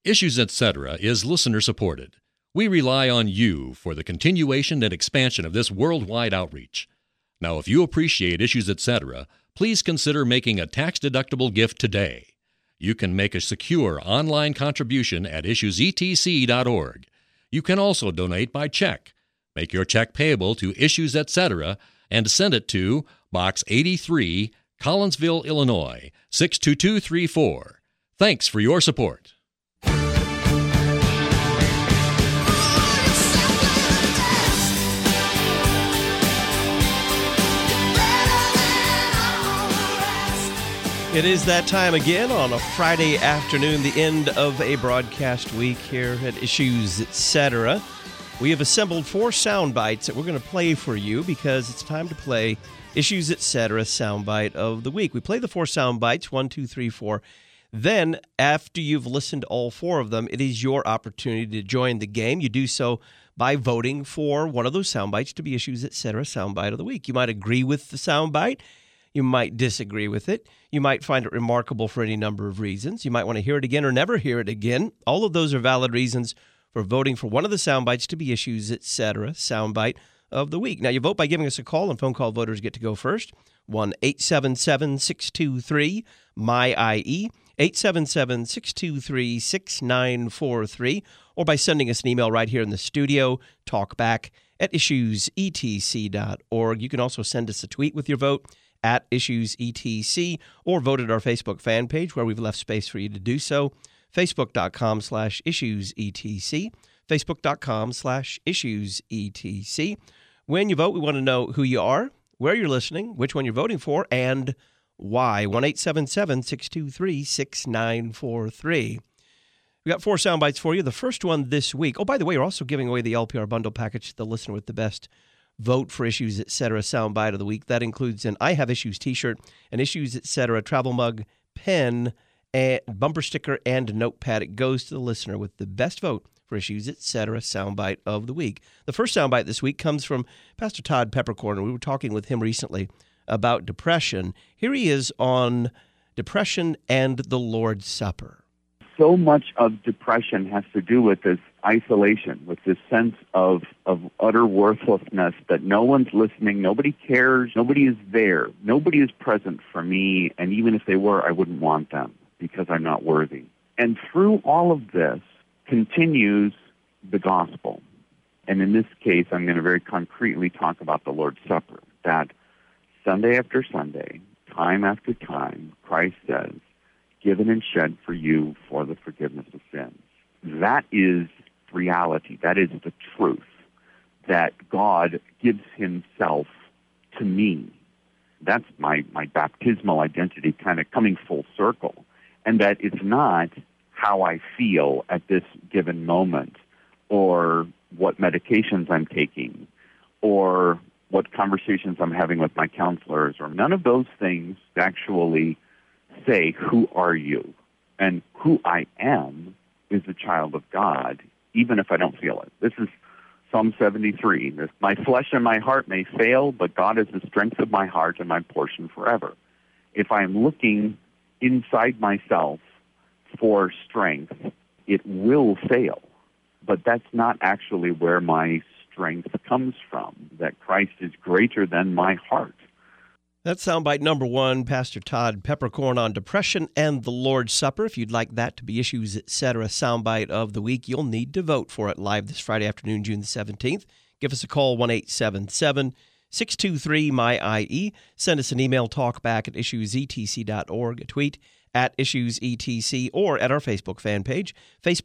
Issues Etc. is listener-supported. We rely on you for the continuation and expansion of this worldwide outreach. Now, if you appreciate Issues Etc., please consider making a tax-deductible gift today. You can make a secure online contribution at issuesetc.org. You can also donate by check. Make your check payable to Issues Etc. and send it to Box 83, Collinsville, Illinois, 62234. Thanks for your support. It is that time again on a Friday afternoon, the end of a broadcast week here at Issues Etc. We have assembled 4 sound bites that we're going to play for you because it's time to play Issues Etc. soundbite of the week. We play the 4 sound bites, 1, 2, 3, 4. Then, after you've listened to all 4 of them, it is your opportunity to join the game. You do so by voting for one of those sound bites to be Issues Etc. soundbite of the week. You might agree with the soundbite. You might disagree with it. You might find it remarkable for any number of reasons. You might want to hear it again or never hear it again. All of those are valid reasons for voting for one of the sound bites to be Issues Etc. soundbite of the week. Now, you vote by giving us a call, and phone call voters get to go first. 1-877-623-MY-IE, 877-623-6943, or by sending us an email right here in the studio, talkback@issuesetc.org. You can also send us a tweet with your vote at IssuesETC, or vote at our Facebook fan page where we've left space for you to do so, facebook.com/IssuesETC, facebook.com/IssuesETC. When you vote, we want to know who you are, where you're listening, which one you're voting for, and why. 1-877-623-6943. We got 4 sound bites for you. The first one this week. Oh, by the way, we're also giving away the LPR bundle package to the listener with the best vote for Issues Etc. soundbite of the week. That includes an I Have Issues t-shirt, an Issues Etc. travel mug, pen, and bumper sticker, and notepad. It goes to the listener with the best vote for Issues Etc. soundbite of the week. The first soundbite this week comes from Pastor Todd Peppercorn. We were talking with him recently about depression. Here he is on depression and the Lord's Supper. So much of depression has to do with this isolation, with this sense of utter worthlessness, that no one's listening, nobody cares, nobody is there, nobody is present for me, and even if they were, I wouldn't want them because I'm not worthy. And through all of this continues the gospel. And in this case, I'm going to very concretely talk about the Lord's Supper, that Sunday after Sunday, time after time, Christ says, given and shed for you for the forgiveness of sins. That is reality. That is the truth, that God gives himself to me. That's my baptismal identity kind of coming full circle. And that it's not how I feel at this given moment, or what medications I'm taking, or what conversations I'm having with my counselors, or none of those things actually say, who are you? And who I am is a child of God, even if I don't feel it. This is Psalm 73. My flesh and my heart may fail, but God is the strength of my heart and my portion forever. If I'm looking inside myself for strength, it will fail. But that's not actually where my strength comes from, that Christ is greater than my heart. That's soundbite number 1, Pastor Todd Peppercorn on depression and the Lord's Supper. If you'd like that to be Issues Etc. soundbite of the week, you'll need to vote for it live this Friday afternoon, June the 17th. Give us a call, 1-877-623-MY-IE. Send us an email, talkback@issuesetc.org, a tweet at IssuesETC, or at our Facebook fan page,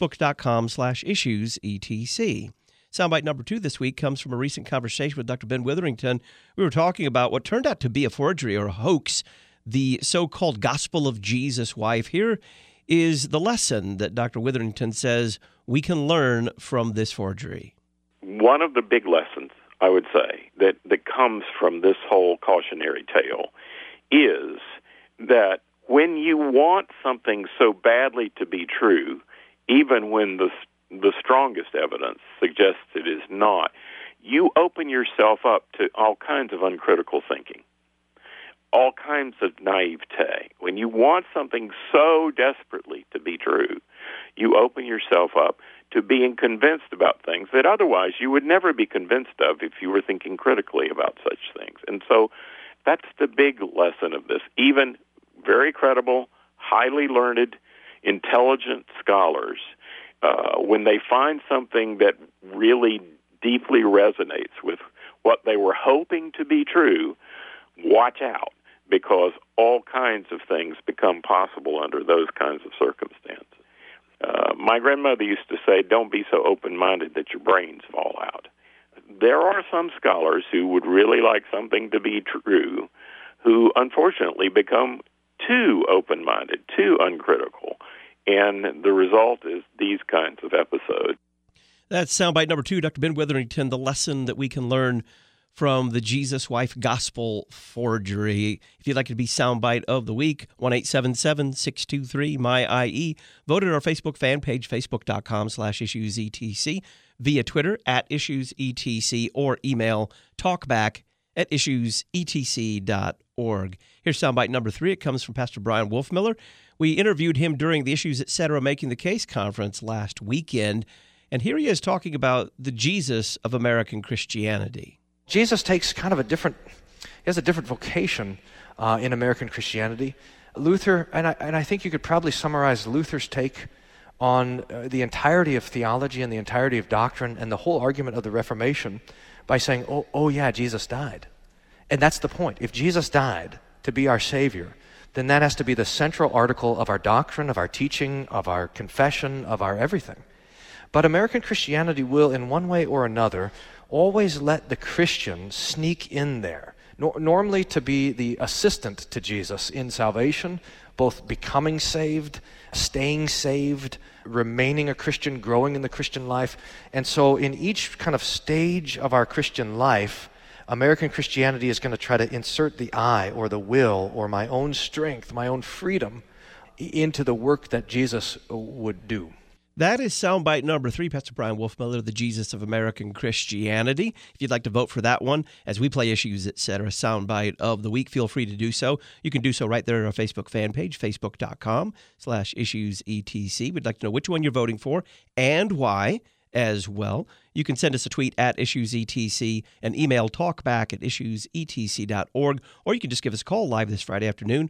facebook.com/IssuesETC. Soundbite number 2 this week comes from a recent conversation with Dr. Ben Witherington. We were talking about what turned out to be a forgery or a hoax, the so-called Gospel of Jesus wife. Here is the lesson that Dr. Witherington says we can learn from this forgery. One of the big lessons, I would say, that comes from this whole cautionary tale is that when you want something so badly to be true, even when the strongest evidence suggests it is not, you open yourself up to all kinds of uncritical thinking, all kinds of naivete. When you want something so desperately to be true, you open yourself up to being convinced about things that otherwise you would never be convinced of if you were thinking critically about such things. And so that's the big lesson of this. Even very credible, highly learned, intelligent scholars, when they find something that really deeply resonates with what they were hoping to be true, watch out, because all kinds of things become possible under those kinds of circumstances. My grandmother used to say, don't be so open-minded that your brains fall out. There are some scholars who would really like something to be true who unfortunately become too open-minded, too uncritical, and the result is these kinds of episodes. That's soundbite number 2, Dr. Ben Witherington, the lesson that we can learn from the Jesus Wife Gospel Forgery. If you'd like to be soundbite of the week, 1-877-623-MY-IE. Vote at our Facebook fan page, facebook.com/issuesetc, via Twitter @issuesetc, or email talkback@issuesetc.org. Here's soundbite number 3. It comes from Pastor Brian Wolfmiller. We interviewed him during the Issues Etc. Making the Case conference last weekend, and here he is talking about the Jesus of American Christianity. Jesus takes kind of he has a different vocation in American Christianity. Luther, and I think you could probably summarize Luther's take on the entirety of theology and the entirety of doctrine and the whole argument of the Reformation by saying, oh yeah, Jesus died. And that's the point. If Jesus died to be our Savior, then that has to be the central article of our doctrine, of our teaching, of our confession, of our everything. But American Christianity will, in one way or another, always let the Christian sneak in there, normally to be the assistant to Jesus in salvation, both becoming saved, staying saved, remaining a Christian, growing in the Christian life. And so in each kind of stage of our Christian life, American Christianity is going to try to insert the I or the will or my own strength, my own freedom into the work that Jesus would do. That is soundbite number 3, Pastor Brian Wolfmiller, the Jesus of American Christianity. If you'd like to vote for that one, as we play Issues Etc. soundbite of the week, feel free to do so. You can do so right there at our Facebook fan page, facebook.com/issuesetc. We'd like to know which one you're voting for and why as well. You can send us a tweet at issuesetc and email talkback@issuesetc.org, or you can just give us a call live this Friday afternoon,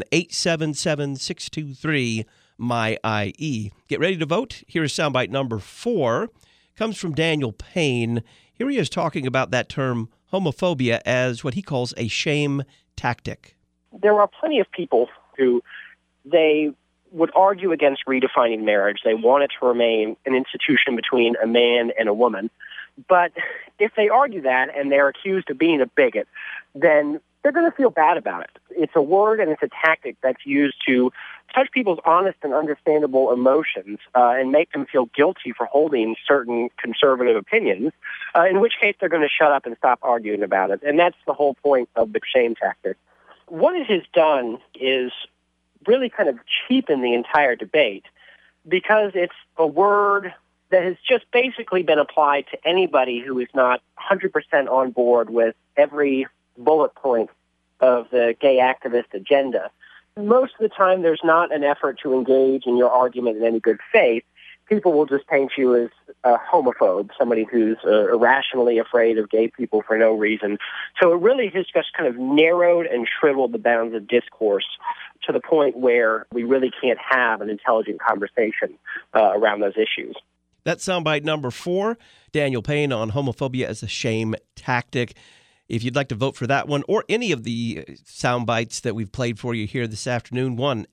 1-877-623-MY-IE. Get ready to vote. Here is soundbite number 4. Comes from Daniel Payne. Here he is talking about that term homophobia as what he calls a shame tactic. There are plenty of people who they would argue against redefining marriage. They want it to remain an institution between a man and a woman. But if they argue that and they're accused of being a bigot, then they're going to feel bad about it. It's a word and it's a tactic that's used to touch people's honest and understandable emotions and make them feel guilty for holding certain conservative opinions, in which case they're going to shut up and stop arguing about it. And that's the whole point of the shame tactic. What it has done is really kind of cheapen the entire debate because it's a word that has just basically been applied to anybody who is not 100% on board with every bullet point of the gay activist agenda. Most of the time, there's not an effort to engage in your argument in any good faith. People will just paint you as a homophobe, somebody who's irrationally afraid of gay people for no reason. So it really has just kind of narrowed and shriveled the bounds of discourse to the point where we really can't have an intelligent conversation around those issues. That's soundbite number 4, Daniel Payne on homophobia as a shame tactic. If you'd like to vote for that one or any of the sound bites that we've played for you here this afternoon,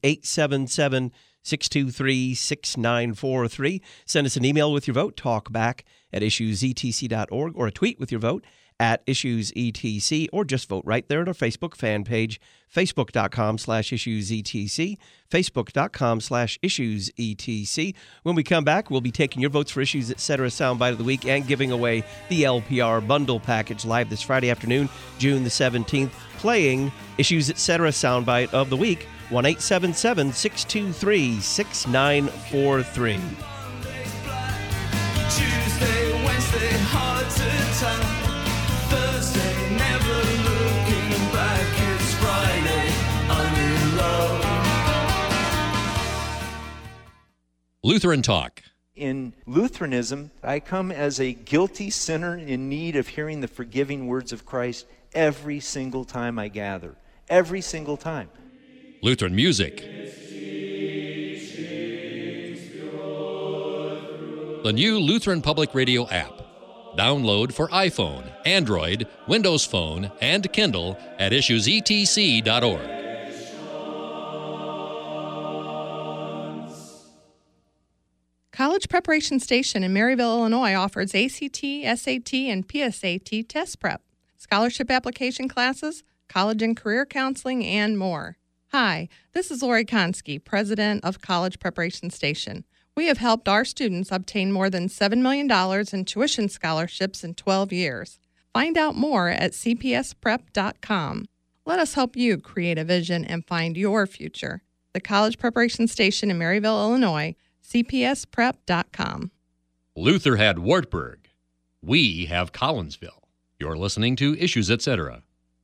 1-877-623-6943. Send us an email with your vote, talkback@issuesetc.org, or a tweet with your vote at issuesetc, or just vote right there at our Facebook fan page, facebook.com/issuesetc, facebook.com/issuesetc. When we come back, we'll be taking your votes for Issues Etc. Soundbite of the Week and giving away the LPR bundle package live this Friday afternoon, June the 17th, playing Issues Etc. Soundbite of the Week, 1-877-623-6943. Tuesday, Wednesday, hard to tell. Thursday, never looking back. It's Friday, I'm in love. Lutheran Talk. In Lutheranism, I come as a guilty sinner in need of hearing the forgiving words of Christ every single time I gather. Every single time. Lutheran Music. The new Lutheran Public Radio app. Download for iPhone, Android, Windows Phone, and Kindle at issuesetc.org. College Preparation Station in Maryville, Illinois offers ACT, SAT, and PSAT test prep, scholarship application classes, college and career counseling, and more. Hi, this is Lori Konski, president of College Preparation Station. We have helped our students obtain more than $7 million in tuition scholarships in 12 years. Find out more at cpsprep.com. Let us help you create a vision and find your future. The College Preparation Station in Maryville, Illinois, cpsprep.com. Luther had Wartburg. We have Collinsville. You're listening to Issues, Etc.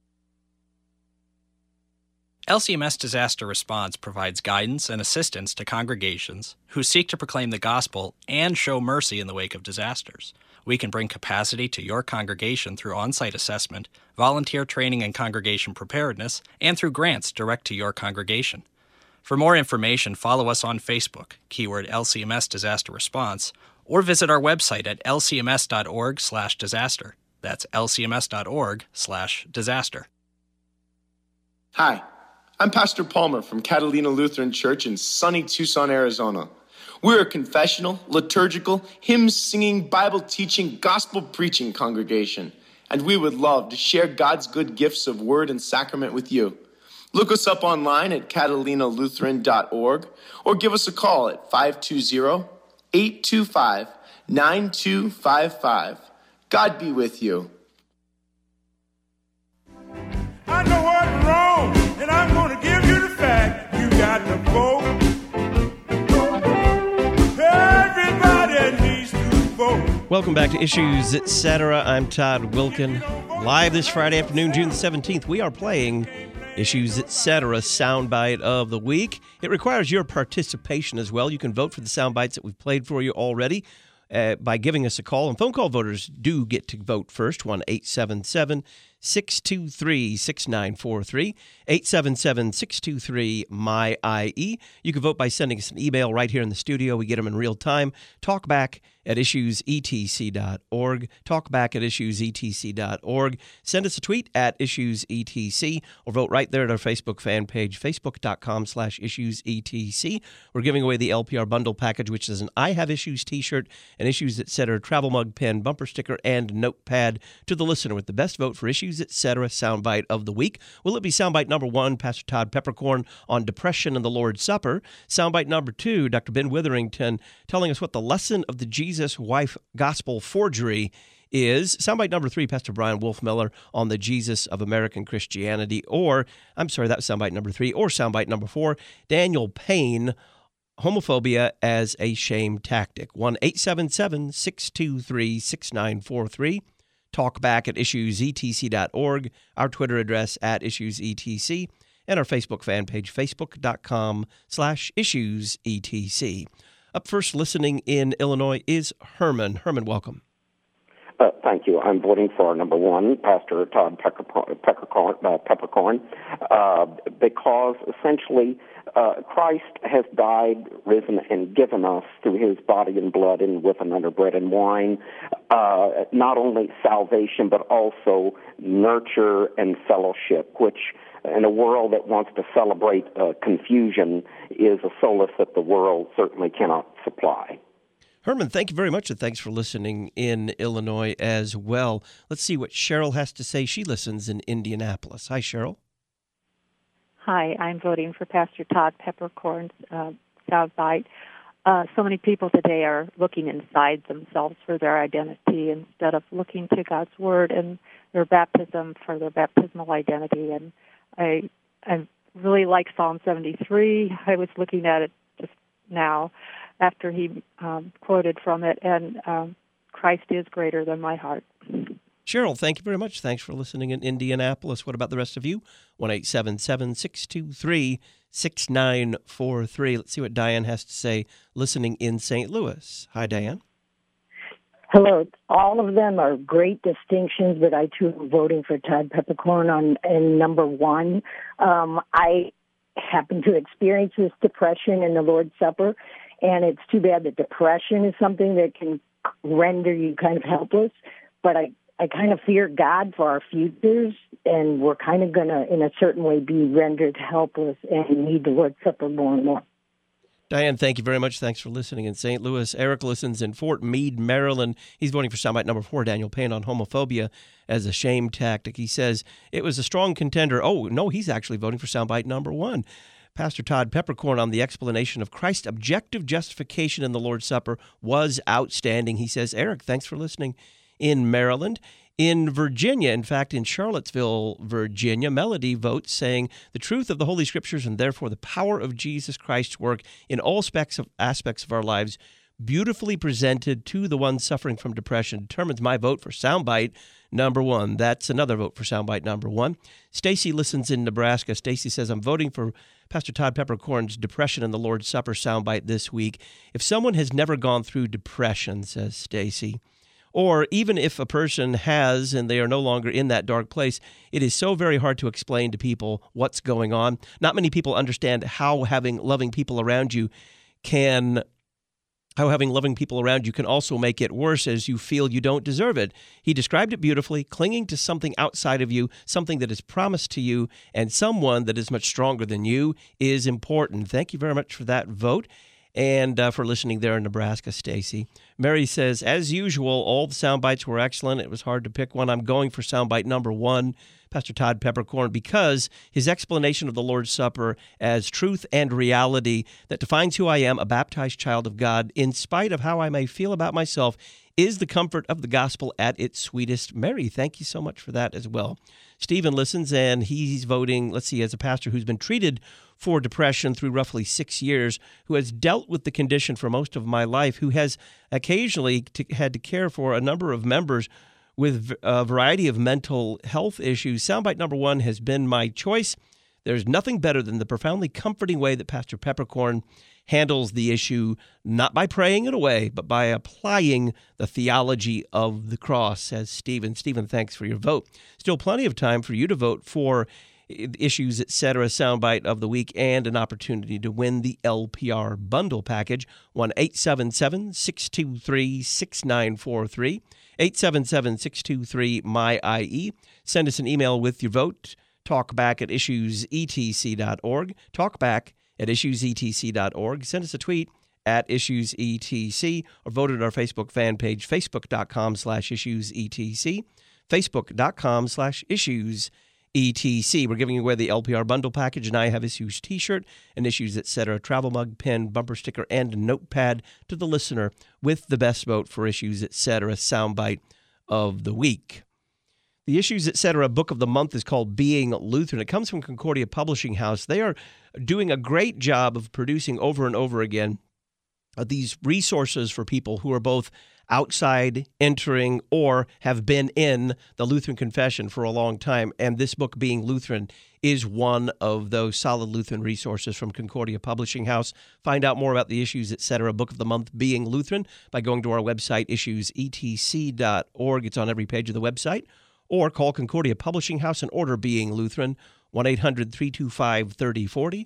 LCMS Disaster Response provides guidance and assistance to congregations who seek to proclaim the gospel and show mercy in the wake of disasters. We can bring capacity to your congregation through on-site assessment, volunteer training and congregation preparedness, and through grants direct to your congregation. For more information, follow us on Facebook, keyword LCMS Disaster Response, or visit our website at lcms.org/disaster. That's lcms.org/disaster. Hi, I'm Pastor Palmer from Catalina Lutheran Church in sunny Tucson, Arizona. We're a confessional, liturgical, hymn-singing, Bible-teaching, gospel-preaching congregation, and we would love to share God's good gifts of word and sacrament with you. Look us up online at catalinalutheran.org or give us a call at 520-825-9255. God be with you. I know what's wrong, and I'm going to give you the fact. You got to vote. Everybody needs to vote. Welcome back to Issues, Etc. I'm Todd Wilkin. Live this Friday afternoon, June 17th, we are playing Issues, Etc. Soundbite of the Week. It requires your participation as well. You can vote for the sound bites that we've played for you already by giving us a call. And phone call voters do get to vote first. 1-877-623-6943. 877-623-MY-IE. You can vote by sending us an email right here in the studio. We get them in real time. Talkback@issuesetc.org. Talkback@issuesetc.org. Send us a tweet at issuesetc or vote right there at our Facebook fan page, facebook.com/issuesetc. We're giving away the LPR bundle package, which is an I Have Issues t-shirt, an Issues Etc. travel mug, pen, bumper sticker, and notepad to the listener with the best vote for Issues Etc. Soundbite of the Week. Will it be soundbite number 1, Pastor Todd Peppercorn on depression and the Lord's Supper? Soundbite number 2, Dr. Ben Witherington telling us what the lesson of the Jesus wife gospel forgery is. Soundbite number 3, Pastor Brian Wolfmiller on the Jesus of American Christianity. Or, I'm sorry, that was soundbite number 3. Or soundbite number 4, Daniel Payne, homophobia as a shame tactic. 1-877-623-6943. Talkback@issuesetc.org. Our Twitter address @issuesetc. And our Facebook fan page, facebook.com/issuesetc. Up first, listening in Illinois, is Herman. Herman, welcome. Thank you. I'm voting for number 1, Pastor Todd Peppercorn, because essentially Christ has died, risen, and given us through his body and blood and with and under bread and wine, not only salvation, but also nurture and fellowship, which in a world that wants to celebrate confusion is a solace that the world certainly cannot supply. Herman, thank you very much, and thanks for listening in Illinois as well. Let's see what Cheryl has to say. She listens in Indianapolis. Hi, Cheryl. Hi, I'm voting for Pastor Todd Peppercorn's soundbite. So many people today are looking inside themselves for their identity instead of looking to God's Word and their baptism for their baptismal identity. And I really like Psalm 73. I was looking at it just now after he quoted from it, and Christ is greater than my heart. Cheryl, thank you very much. Thanks for listening in Indianapolis. What about the rest of you? 1-877-623-6943. Let's see what Diane has to say listening in St. Louis. Hi, Diane. Hello. All of them are great distinctions, but I too am voting for Todd Peppercorn in number one. I happen to experience this depression in the Lord's Supper, and it's too bad that depression is something that can render you kind of helpless. But I kind of fear God for our futures, and we're kind of going to, in a certain way, be rendered helpless and need the Lord's Supper more and more. Diane, thank you very much. Thanks for listening in St. Louis. Eric listens in Fort Meade, Maryland. He's voting for soundbite number 4, Daniel Payne, on homophobia as a shame tactic. He says it was a strong contender. Oh, no, he's actually voting for soundbite number 1. Pastor Todd Peppercorn on the explanation of Christ's objective justification in the Lord's Supper was outstanding. He says, Eric, thanks for listening in Maryland. In Virginia, in fact, in Charlottesville, Virginia, Melody votes saying the truth of the Holy Scriptures and therefore the power of Jesus Christ's work in all aspects of our lives, beautifully presented to the one suffering from depression, determines my vote for soundbite number 1. That's another vote for soundbite number 1. Stacy listens in Nebraska. Stacy says, I'm voting for Pastor Todd Peppercorn's Depression and the Lord's Supper soundbite this week. If someone has never gone through depression, says Stacy, or even if a person has and they are no longer in that dark place, it is so very hard to explain to people what's going on. Not many people understand how having loving people around you can also make it worse as you feel you don't deserve it. He described it beautifully, clinging to something outside of you, something that is promised to you, and someone that is much stronger than you is important. Thank you very much for that vote. And for listening there in Nebraska, Stacy. Mary says, as usual, all the sound bites were excellent. It was hard to pick one. I'm going for soundbite number 1, Pastor Todd Peppercorn, because his explanation of the Lord's Supper as truth and reality that defines who I am, a baptized child of God, in spite of how I may feel about myself, is the comfort of the gospel at its sweetest. Mary, thank you so much for that as well. Stephen listens, and he's voting, as a pastor who's been treated for depression through roughly 6 years, who has dealt with the condition for most of my life, who has occasionally had to care for a number of members with a variety of mental health issues. Soundbite number 1 has been my choice. There's nothing better than the profoundly comforting way that Pastor Peppercorn handles the issue, not by praying it away, but by applying the theology of the cross, says Stephen. Stephen, thanks for your vote. Still plenty of time for you to vote for Issues, Etc. soundbite of the week and an opportunity to win the LPR bundle package. 1-877-623-6943, 877-623-MY-IE. Send us an email with your vote. Talkback at issuesetc.org. Talkback@issuesetc.org. Send us a tweet at issuesetc or vote at our Facebook fan page, facebook.com/issuesetc, facebook.com/issuesetc. We're giving away the LPR bundle package, and I have Issues t-shirt, an Issues Etc. travel mug, pen, bumper sticker, and notepad to the listener with the best vote for Issues Etc. soundbite of the week. The Issues Etc. book of the month is called Being Lutheran. It comes from Concordia Publishing House. They are doing a great job of producing over and over again these resources for people who are both outside, entering, or have been in the Lutheran confession for a long time. And this book, Being Lutheran, is one of those solid Lutheran resources from Concordia Publishing House. Find out more about the Issues Etc. book of the month, Being Lutheran, by going to our website, issuesetc.org. It's on every page of the website. Or call Concordia Publishing House and order Being Lutheran, 1-800-325-3040,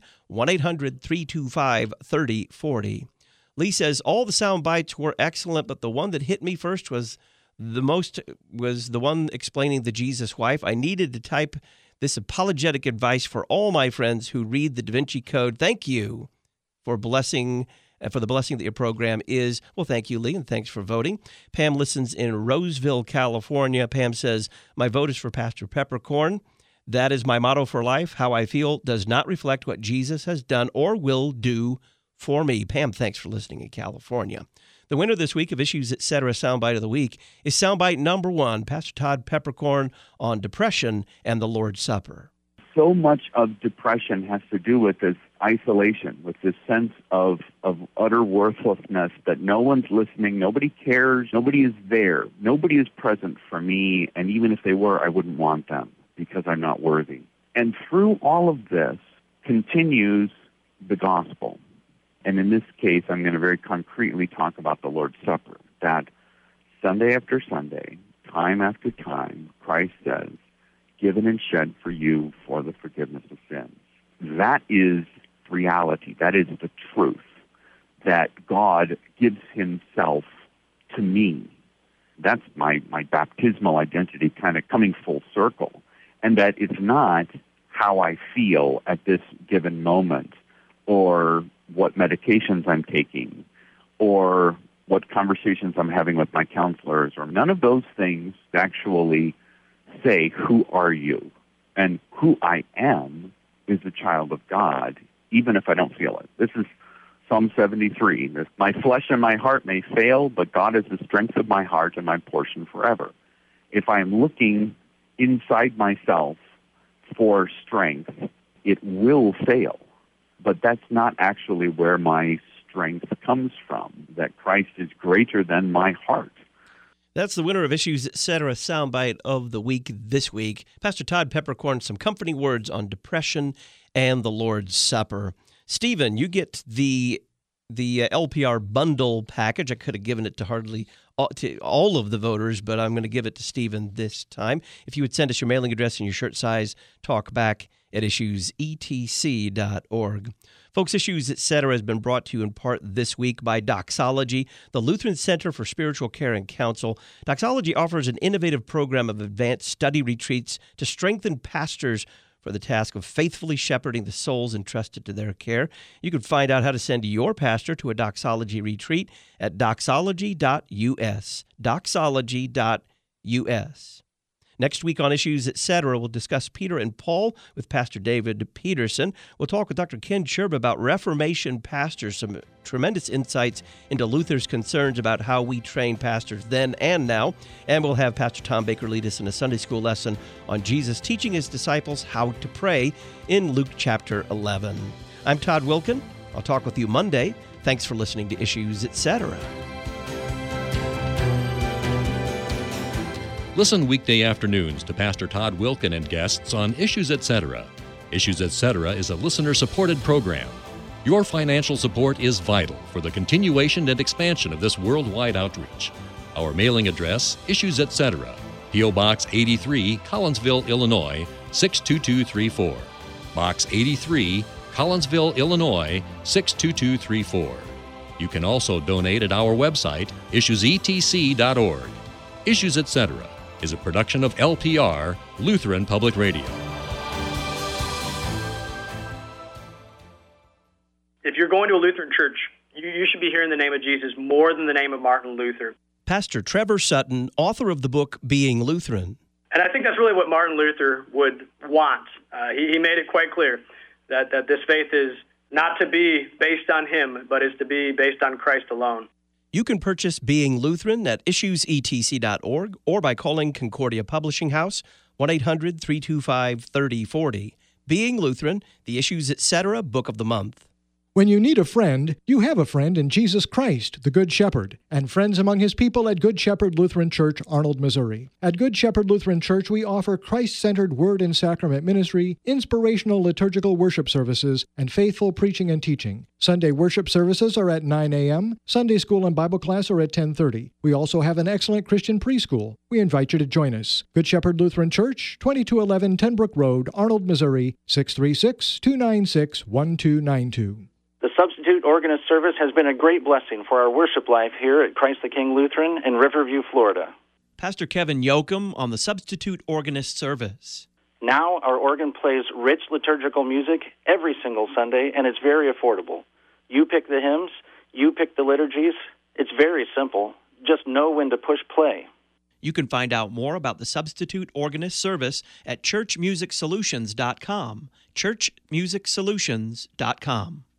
1-800-325-3040. Lee says, all the sound bites were excellent, but the one that hit me first was the one explaining the Jesus wife. I needed to type this apologetic advice for all my friends who read the Da Vinci Code. Thank you for the blessing that your program is. Well, thank you, Lee, and thanks for voting. Pam listens in Roseville, California. Pam says, my vote is for Pastor Peppercorn. That is my motto for life. How I feel does not reflect what Jesus has done or will do for me. Pam, thanks for listening in California. The winner this week of Issues Etc. soundbite of the week is soundbite number 1, Pastor Todd Peppercorn on depression and the Lord's Supper. so much of depression has to do with this isolation, with this sense of utter worthlessness, that no one's listening, nobody cares, nobody is there, nobody is present for me, and even if they were, I wouldn't want them because I'm not worthy. And through all of this continues the gospel. And in this case, I'm going to very concretely talk about the Lord's Supper, that Sunday after Sunday, time after time, Christ says, given and shed for you for the forgiveness of sins. That is reality. That is the truth, that God gives himself to me. That's my baptismal identity kind of coming full circle. And that it's not how I feel at this given moment, or what medications I'm taking, or what conversations I'm having with my counselors, or none of those things actually say, who are you? And who I am is a child of God, even if I don't feel it. This is Psalm 73. My flesh and my heart may fail, but God is the strength of my heart and my portion forever. If I am looking inside myself for strength, it will fail. But that's not actually where my strength comes from, that Christ is greater than my heart. That's the winner of Issues Etc. soundbite of the week this week. Pastor Todd Peppercorn, some comforting words on depression and the Lord's Supper. Stephen, you get the LPR bundle package. I could have given it to all of the voters, but I'm going to give it to Stephen this time. If you would send us your mailing address and your shirt size, talk back at issuesetc.org. Folks, Issues Etc. has been brought to you in part this week by Doxology, the Lutheran Center for Spiritual Care and Counsel. Doxology offers an innovative program of advanced study retreats to strengthen pastors for the task of faithfully shepherding the souls entrusted to their care. You can find out how to send your pastor to a Doxology retreat at doxology.us. Doxology.us. Next week on Issues Etc., we'll discuss Peter and Paul with Pastor David Peterson. We'll talk with Dr. Ken Sherb about Reformation pastors, some tremendous insights into Luther's concerns about how we train pastors then and now. And we'll have Pastor Tom Baker lead us in a Sunday school lesson on Jesus teaching his disciples how to pray in Luke chapter 11. I'm Todd Wilkin. I'll talk with you Monday. Thanks for listening to Issues Etc. Listen weekday afternoons to Pastor Todd Wilkin and guests on Issues Etc. Issues Etc. is a listener-supported program. Your financial support is vital for the continuation and expansion of this worldwide outreach. Our mailing address, Issues Etc., P.O. Box 83, Collinsville, Illinois, 62234. Box 83, Collinsville, Illinois, 62234. You can also donate at our website, issuesetc.org. Issues Etc. is a production of LPR, Lutheran Public Radio. If you're going to a Lutheran church, you should be hearing the name of Jesus more than the name of Martin Luther. Pastor Trevor Sutton, author of the book Being Lutheran. And I think that's really what Martin Luther would want. He made it quite clear that this faith is not to be based on him, but is to be based on Christ alone. You can purchase Being Lutheran at issuesetc.org or by calling Concordia Publishing House, 1-800-325-3040. Being Lutheran, the Issues Etc. Book of the Month. When you need a friend, you have a friend in Jesus Christ, the Good Shepherd, and friends among his people at Good Shepherd Lutheran Church, Arnold, Missouri. At Good Shepherd Lutheran Church, we offer Christ-centered word and sacrament ministry, inspirational liturgical worship services, and faithful preaching and teaching. Sunday worship services are at 9 a.m., Sunday school and Bible class are at 10:30. We also have an excellent Christian preschool. We invite you to join us. Good Shepherd Lutheran Church, 2211 Tenbrook Road, Arnold, Missouri, 636-296-1292. The Substitute Organist Service has been a great blessing for our worship life here at Christ the King Lutheran in Riverview, Florida. Pastor Kevin Yoakum on the Substitute Organist Service. Now our organ plays rich liturgical music every single Sunday, and it's very affordable. You pick the hymns, you pick the liturgies. It's very simple. Just know when to push play. You can find out more about the Substitute Organist Service at churchmusicsolutions.com. churchmusicsolutions.com.